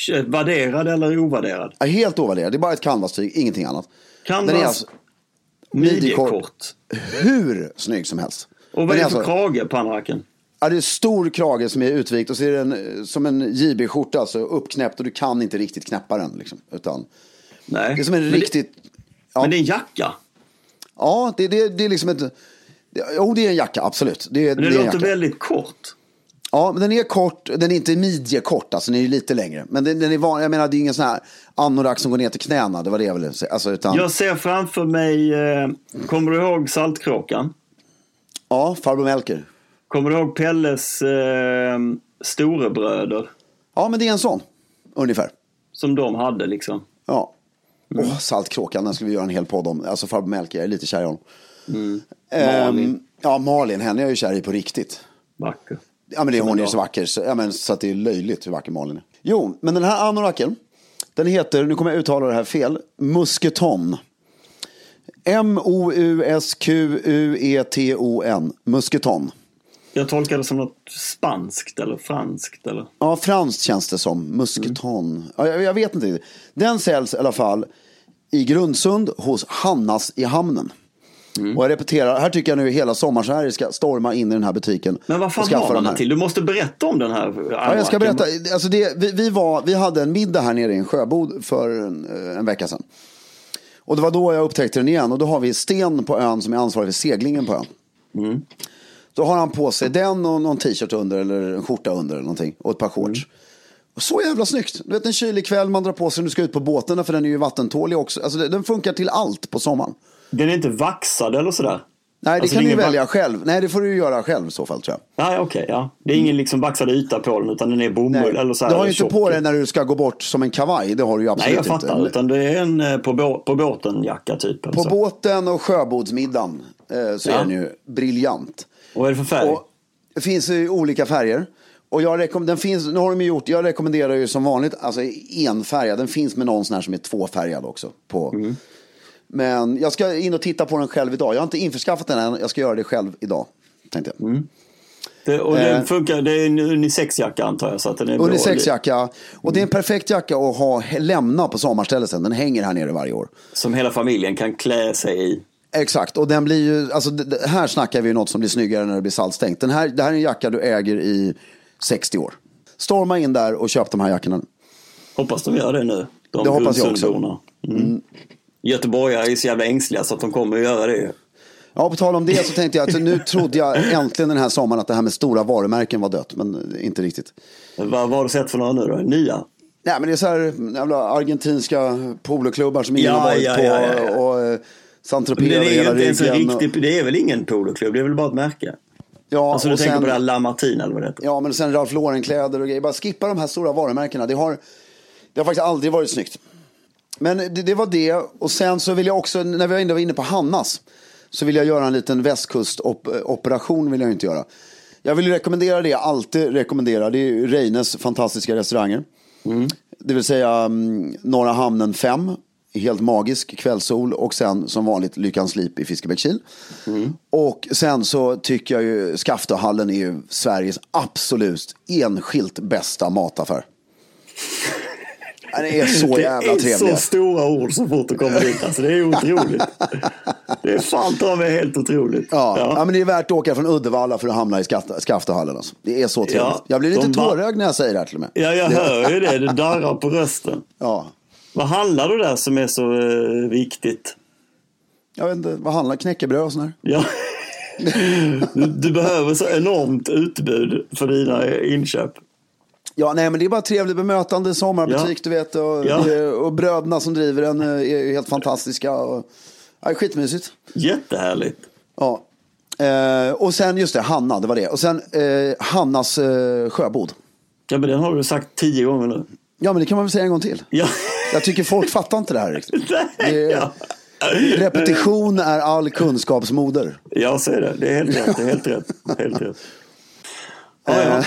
Värderad eller ovärderad? Ja, helt ovärderad. Det är bara ett canvas-tyg, ingenting annat. Canvas, Den är alltså midjekort. Hur snygg som helst. Och vad är det för alltså, krage på anraken? Ja, det är stor krage som är utvikt och så är den som en J B-skjorta, alltså uppknäppt, och du kan inte riktigt knäppa den liksom, utan Nej. det är som en men riktigt... Det, ja. Men det är en jacka. Ja, det, det, det är liksom ett... Det, jo, det är en jacka, absolut. Det, Men det, det låter är väldigt kort. Ja, men den är kort, den är inte midjekort, alltså den är ju lite längre. Men den, den är van, jag menar, det är ingen sån här anorak som går ner till knäna, det var det jag ville säga. Alltså, utan... Jag ser framför mig, eh, kommer du ihåg Saltkråkan? Ja, farbror Melker. Kommer du ihåg Pelles eh, storebröder? Ja, men det är en sån, ungefär. Som de hade liksom. Ja. Åh, oh, Saltkråkan, den skulle vi göra en hel podd om. Alltså farbror Melker, jag är lite kär i honom. Mm. Malin. Um, ja, Malin, henne är jag ju kär i på riktigt. Vacker. Ja, men det, hon är ju så vacker, så, ja, men, så att det är löjligt hur vacker Malin är. Jo, men den här anoraken, den heter, nu kommer jag uttala det här fel, Musketon. M O U S Q U E T O N. Musketon. Jag tolkar det som något spanskt eller franskt eller? Ja, franskt känns det som. Musketon. Mm. Ja, jag, jag vet inte. Den säljs i alla fall i Grundsund hos Hannas i hamnen. Mm. Och jag repeterar, här tycker jag nu hela Sommar-Sverige ska storma in i den här butiken. Men vad fan har man den till? Du måste berätta om den här. Ja, jag ska berätta. Alltså det, vi, vi, var, vi hade en middag här nere i en sjöbod för en, en vecka sedan. Och det var då jag upptäckte den igen. Och då har vi Sten på ön som är ansvarig för seglingen på ön. Mm. Då har han på sig den och någon t-shirt under eller en skjorta under eller någonting. Och ett par shorts. Mm. Och så jävla snyggt. Du vet, en kylig kväll man drar på sig när du ska ut på båten, för den är ju vattentålig också. Alltså den funkar till allt på sommaren. Den är inte vaxad eller sådär? Nej, det alltså, kan det du va- välja själv. Nej, det får du ju göra själv i så fall, tror jag. Nej, okej, okay, ja. Det är ingen liksom vaxad yta på den, utan den är bomull eller så här. Du har ju inte tjock. På dig när du ska gå bort som en kavaj. Det har du ju absolut inte. Nej, jag fattar. Inte. Utan det är en på, bå- på båten jacka typ. På så. båten och sjöbodsmiddagen eh, så ja. Är den ju briljant. Och vad är det för färg? Och det finns ju olika färger. Och jag rekomm- den finns, nu har de ju gjort, jag rekommenderar ju som vanligt, alltså enfärgad. Den finns med någon sån här som är tvåfärgad också. På. Mm. Men jag ska in och titta på den själv idag. Jag har inte införskaffat den än, jag ska göra det själv idag, tänkte jag. Mm. Det, och den eh, funkar, det är en unisexjacka antar jag. Så att den är unisexjacka. Och det är en perfekt jacka att ha, lämna på sommarstället sen. Den hänger här nere varje år. Som hela familjen kan klä sig i. Exakt, och den blir ju, alltså det, här snackar vi ju något som blir snyggare när det blir saltstängt. Den här, det här är en jacka du äger i sextio år. Storma in där och köp de här jackorna. Hoppas de gör det nu. De det hoppas jag också. Mm. Mm. Göteborgare är så jävla ängsliga så att de kommer att göra det. Ja, på tal om det så tänkte jag att nu trodde jag äntligen den här sommaren att det här med stora varumärken var dött, men inte riktigt. Men vad, vad har du sett för några nu då? Nya? Nej, men det är så här jävla argentinska poloklubbar som ingen ja, har varit ja, på ja, ja, ja. och Saint-Tropez det, är hela inte riktig, och... det är väl ingen poloklubb, det är väl bara ett märke. Ja, alltså du tänker sen, på det här Lamartin eller vad det heter. Ja, men sen Ralph Lauren-kläder och grejer. Bara skippa de här stora varumärkena. Det har, det har faktiskt aldrig varit snyggt. Men det, det var det. Och sen så vill jag också, när vi ändå var inne på Hannas, så vill jag göra en liten västkustoperation vill jag inte göra. Jag vill rekommendera det, jag alltid rekommendera. Det är Reines fantastiska restauranger. Mm. Det vill säga um, Norra Hamnen fem. Helt magisk kvällssol. Och sen som vanligt Lyckans Lip i Fiskebäckskil. Mm. Och sen så tycker jag ju Skaftehallen är ju Sveriges absolut enskilt bästa mataffär. Det är så jävla trevligt. Det är trevliga. Så stora ord så fort du kommer dit. Alltså, det är otroligt. Det är fan tar mig helt otroligt. Ja, ja. ja, men det är värt att åka från Uddevalla för att hamna i Skaftehallen. Alltså. Det är så trevligt. Ja, jag blir lite de tårögd när jag säger det här till och med. Ja, jag hör ju det. Det darrar på rösten. Ja. Vad handlar du där som är så uh, viktigt? Jag vet inte. Vad handlar knäckebröd och sånt här? Ja. du, du behöver så enormt utbud för dina inköp. Ja, nej, men det är bara trevligt bemötande, sommarbutik, ja. Du vet, och, ja. och bröderna som driver den är helt fantastiska. Och, ja, skitmysigt. Jättehärligt. Ja. Eh, och sen, just det, Hanna, det var det. Och sen eh, Hannas eh, sjöbod. Ja, men den har du sagt tio gånger nu. Ja, men det kan man väl säga en gång till. Ja. Jag tycker folk fattar inte det här riktigt. Nej, det är, ja. Repetition är all kunskapsmoder. Jag säger det, det är helt rätt, det är helt rätt. Helt rätt. Ja, ja.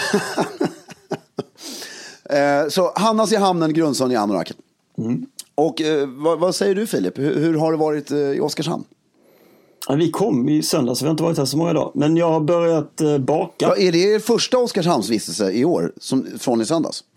Eh, så Hannas i hamnen, Grundsund i anoraken. Mm. Och eh, vad, vad säger du, Filip? Hur, hur har det varit eh, i Oskarshamn? Ja, vi kom i söndag så vi har inte varit här så många dagar. Men jag har börjat eh, baka. Ja, är det er första Oskarshamnsvistelse i år som, från i söndags?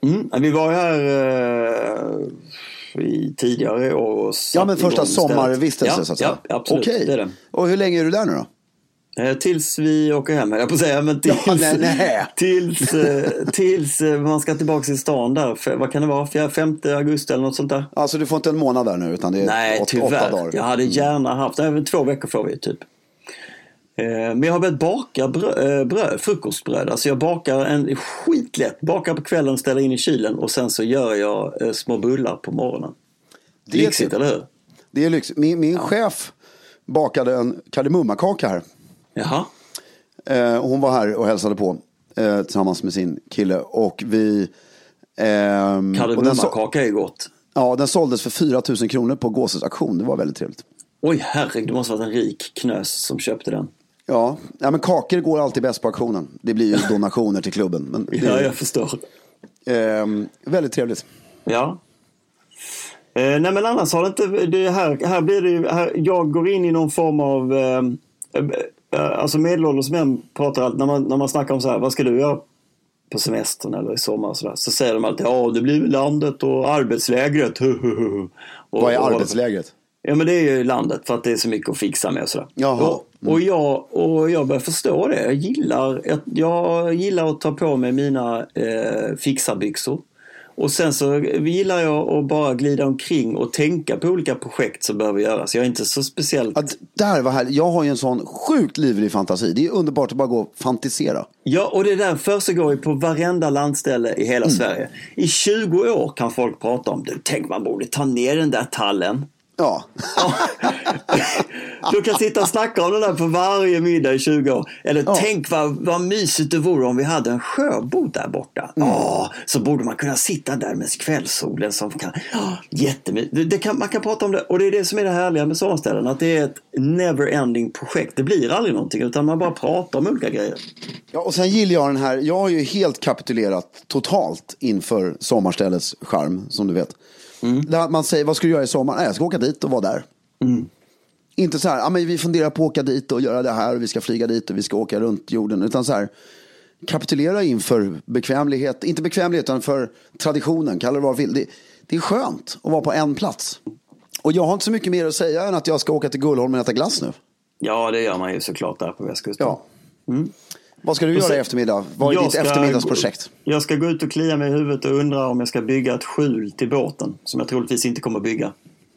Mm. Vi var ju här uh, i tidigare år. Ja, men första sommarvistelse ja, så att säga. Ja, absolut. Okej. Det är det. Och hur länge är du där nu då? Eh, tills vi åker hem, jag på säga, men tills, ja, nej, nej. tills, eh, tills eh, man ska tillbaka till stan där. För, vad kan det vara? femte augusti eller något sånt där? Alltså du får inte en månad där nu, utan det är nej, åt, tyvärr. åtta dagar. Jag hade gärna haft, även två veckor får vi typ. Eh, men jag har börjat baka bröd, bröd, frukostbröd. Alltså jag bakar en skitlätt. Bakar på kvällen, ställer in i kylen och sen så gör jag eh, små bullar på morgonen. Det är lyxigt, typ, eller hur? Det är lyxigt. Min, min ja. chef bakade en kardemummakaka här. Jaha. Eh, hon var här och hälsade på eh, tillsammans med sin kille. Och vi... Eh, kardemummakaka är gott. Ja, den såldes för fyra tusen kronor på Gåses auktion. Det var väldigt trevligt. Oj, herregud, det måste vara en rik knös som köpte den. Ja, ja, men kakor går alltid bäst på auktionen. Det blir ju donationer till klubben. Men det, ja, jag förstår. Eh, väldigt trevligt. Ja. Eh, nej, men annars har det inte... Det här, här blir det här, jag går in i någon form av... Eh, eh, alltså medelålders män pratar alltid... När man, när man snackar om så här, vad ska du göra på semestern eller i sommar och så där, så säger de alltid, ja, det blir landet och arbetslägret. och, vad är arbetslägret? Ja, men det är ju landet för att det är så mycket att fixa med och sådär. Jaha. Och, och, jag, och jag börjar förstå det. Jag gillar, jag, jag gillar att ta på mig mina eh, fixarbyxor. Och sen så gillar jag att bara glida omkring och tänka på olika projekt som behöver göras. Jag är inte så speciellt... Att där var här. Jag har ju en sån sjukt livlig fantasi. Det är underbart att bara gå och fantisera. Ja, och det där försiggår ju på varenda landställe i hela mm. Sverige. I tjugo år kan folk prata om det. Tänk, man borde ta ner den där tallen. Ja. Du kan sitta och snacka om det där på varje middag i tjugo år. Eller ja. Tänk vad, vad mysigt det vore om vi hade en sjöbod där borta. Mm. Åh, så borde man kunna sitta där med kvällssolen som kan... Åh, jättemysigt. Det, det kan, man kan prata om det. Och det är det som är det härliga med sommarställen. Att det är ett never-ending projekt. Det blir aldrig någonting utan man bara pratar om olika grejer. Ja, och sen gillar jag den här. Jag har ju helt kapitulerat totalt inför sommarställets charm, som du vet. Mm. Där man säger, vad ska du göra i sommar? Nej, jag ska åka dit och vara där. Mm. Inte så här, ja, men vi funderar på att åka dit och göra det här. Och vi ska flyga dit och vi ska åka runt jorden. Utan så här, kapitulera inför bekvämlighet. Inte bekvämlighet utan för traditionen. Kalla det vad vill. Det, det är skönt att vara på en plats. Och jag har inte så mycket mer att säga än att jag ska åka till Gullholmen och äta glass nu. Ja, det gör man ju såklart där på västkusten. Ja. Mm. Vad ska du göra i eftermiddag? Vad är ditt ska, eftermiddagsprojekt? Jag ska gå ut och klia mig i huvudet och undra om jag ska bygga ett skjul till båten. Som jag troligtvis inte kommer att bygga.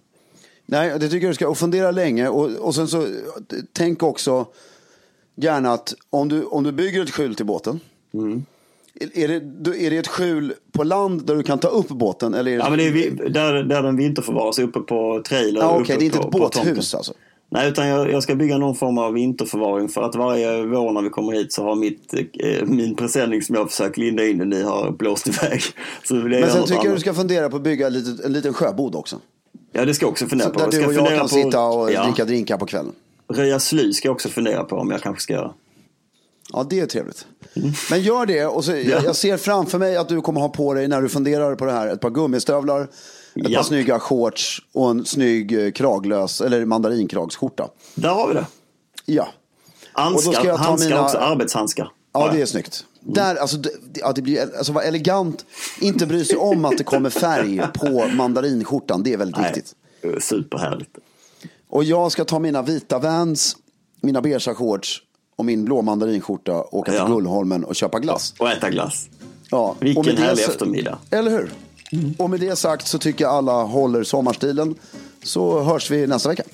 Nej, det tycker jag du ska. Och fundera länge. Och, och sen så tänk också gärna att om du, om du bygger ett skjul till båten. Mm. Är, det, är det ett skjul på land där du kan ta upp båten? Eller är det... Ja, men det är där, där den vinterförvaras uppe på trailer. Ja, okej, okay, det är inte på, ett båthus alltså. Nej, utan jag, jag ska bygga någon form av vinterförvaring för att varje vår när vi kommer hit så har mitt, eh, min presenning som jag försöker linda in den i har blåst iväg. Så men sen tycker jag du ska fundera på att bygga en liten, en liten sjöbod också. Ja, det ska jag också fundera så på. Där jag du ska och jag kan på, sitta och ja. dricka drinkar på kvällen. Röja sly ska jag också fundera på om jag kanske ska göra. Ja, det är trevligt. Mm. Men gör det och så, ja. jag, jag ser framför mig att du kommer ha på dig när du funderar på det här ett par gummistövlar, ett ja. par snygga shorts och en snygg kraglös eller mandarinkragsskjorta. Där har vi det. Ja. Anskar, och då ska jag ta handskar mina... också, arbetshandskar. Ja, det är snyggt. Mm. Där, alltså, det, ja, det blir, alltså var elegant. Inte bry sig om att det kommer färg på mandarinskjortan. Det är väldigt Nej, viktigt. Superhärligt. Och jag ska ta mina vita Vans, mina beige shorts och min blå mandarinskjorta och åka ja. till Gullholmen och köpa glass. Och äta glass. Ja. Vilken härlig det, eftermiddag. Eller hur? Mm. Och med det sagt så tycker jag alla håller sommarstilen. Så hörs vi nästa vecka.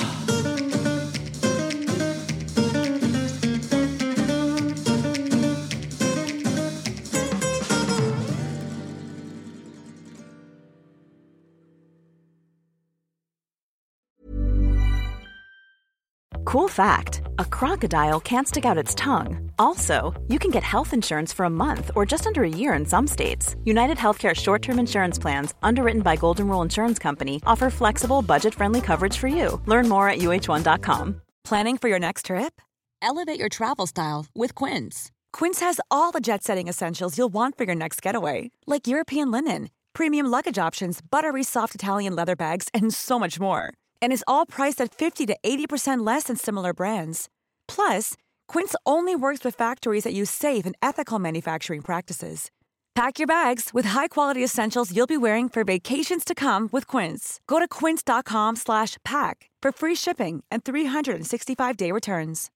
Cool fact, a crocodile can't stick out its tongue. Also, you can get health insurance for a month or just under a year in some states. United Healthcare short-term insurance plans, underwritten by Golden Rule Insurance Company, offer flexible, budget-friendly coverage for you. Learn more at U H one dot com. Planning for your next trip? Elevate your travel style with Quince. Quince has all the jet-setting essentials you'll want for your next getaway, like European linen, premium luggage options, buttery soft Italian leather bags, and so much more. And is all priced at fifty to eighty percent less than similar brands. Plus, Quince only works with factories that use safe and ethical manufacturing practices. Pack your bags with high-quality essentials you'll be wearing for vacations to come with Quince. Go to quince.com slash pack for free shipping and three sixty-five day returns.